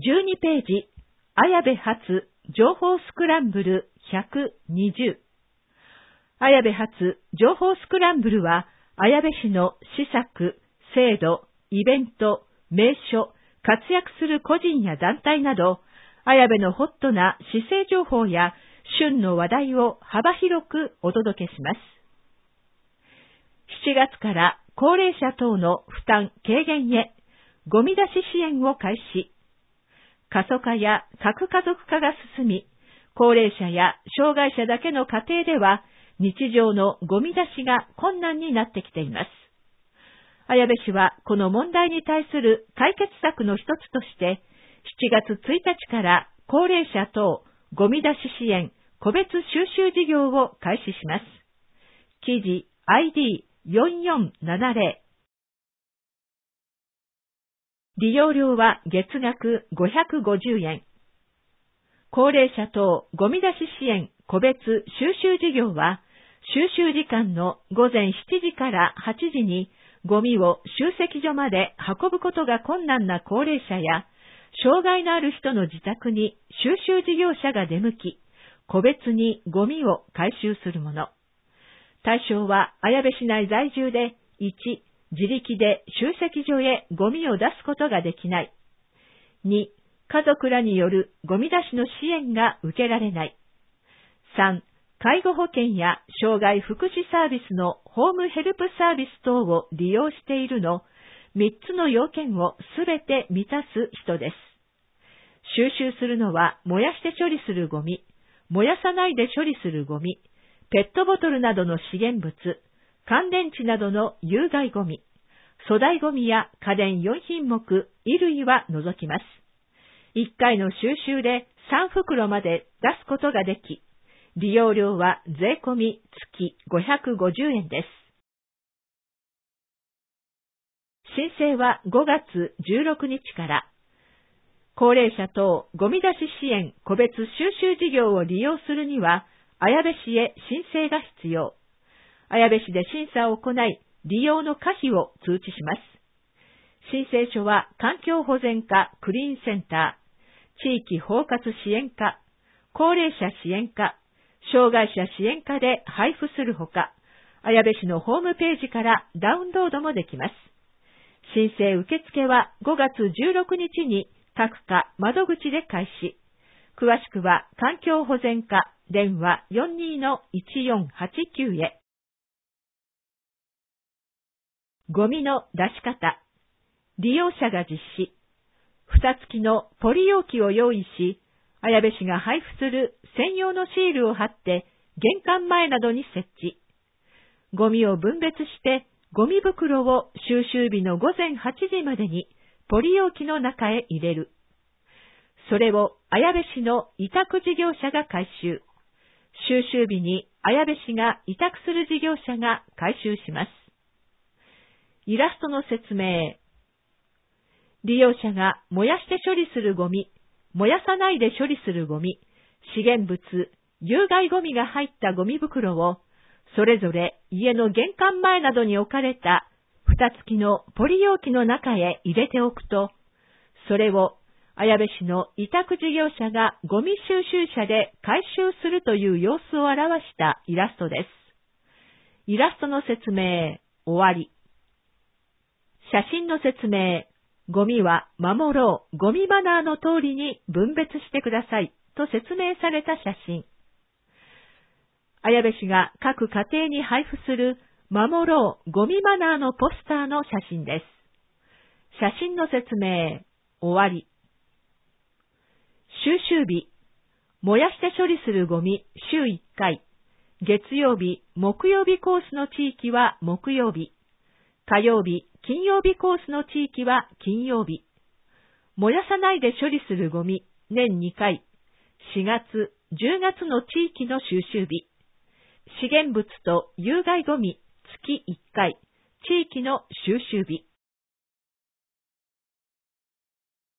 12ページ、綾部発情報スクランブル120。綾部発情報スクランブルは、綾部市の施策、制度、イベント、名所、活躍する個人や団体など、綾部のホットな市政情報や旬の話題を幅広くお届けします。7月から高齢者等の負担軽減へ、ゴミ出し支援を開始。過疎化や核家族化が進み、高齢者や障害者だけの家庭では、日常のゴミ出しが困難になってきています。綾部市はこの問題に対する解決策の一つとして、7月1日から高齢者等ゴミ出し支援個別収集事業を開始します。記事 ID4470。利用料は月額550円。高齢者等ゴミ出し支援個別収集事業は、収集時間の午前7時から8時にゴミを集積所まで運ぶことが困難な高齢者や、障害のある人の自宅に収集事業者が出向き、個別にゴミを回収するもの。対象は綾部市内在住で、1、自力で集積所へゴミを出すことができない。2、家族らによるゴミ出しの支援が受けられない。3、介護保険や障害福祉サービスのホームヘルプサービス等を利用しているの3つの要件をすべて満たす人です。収集するのは燃やして処理するゴミ、燃やさないで処理するゴミ、ペットボトルなどの資源物、乾電池などの有害ゴミ、粗大ゴミや家電4品目、衣類は除きます。1回の収集で3袋まで出すことができ、利用料は税込み月550円です。申請は5月16日から。高齢者等ゴミ出し支援個別収集事業を利用するには、綾部市へ申請が必要。綾部市で審査を行い、利用の可否を通知します。申請書は環境保全課クリーンセンター、地域包括支援課、高齢者支援課、障害者支援課で配布するほか、綾部市のホームページからダウンロードもできます。申請受付は5月16日に各課窓口で開始。詳しくは環境保全課電話 42-1489 へ。ゴミの出し方。利用者が実施。蓋付きのポリ容器を用意し、綾部市が配布する専用のシールを貼って玄関前などに設置。ゴミを分別してゴミ袋を収集日の午前8時までにポリ容器の中へ入れる。それを綾部市の委託事業者が回収。収集日に綾部市が委託する事業者が回収します。イラストの説明。利用者が燃やして処理するゴミ、燃やさないで処理するゴミ、資源物、有害ゴミが入ったゴミ袋を、それぞれ家の玄関前などに置かれた蓋付きのポリ容器の中へ入れておくと、それを綾部市の委託事業者がゴミ収集車で回収するという様子を表したイラストです。イラストの説明、終わり。写真の説明。ゴミは守ろう、ゴミマナーの通りに分別してくださいと説明された写真。綾部市が各家庭に配布する守ろう、ゴミマナーのポスターの写真です。写真の説明、終わり。収集日。燃やして処理するゴミ週1回。月曜日、木曜日コースの地域は木曜日。火曜日、金曜日コースの地域は金曜日。燃やさないで処理するゴミ、年2回。4月、10月の地域の収集日。資源物と有害ゴミ、月1回。地域の収集日。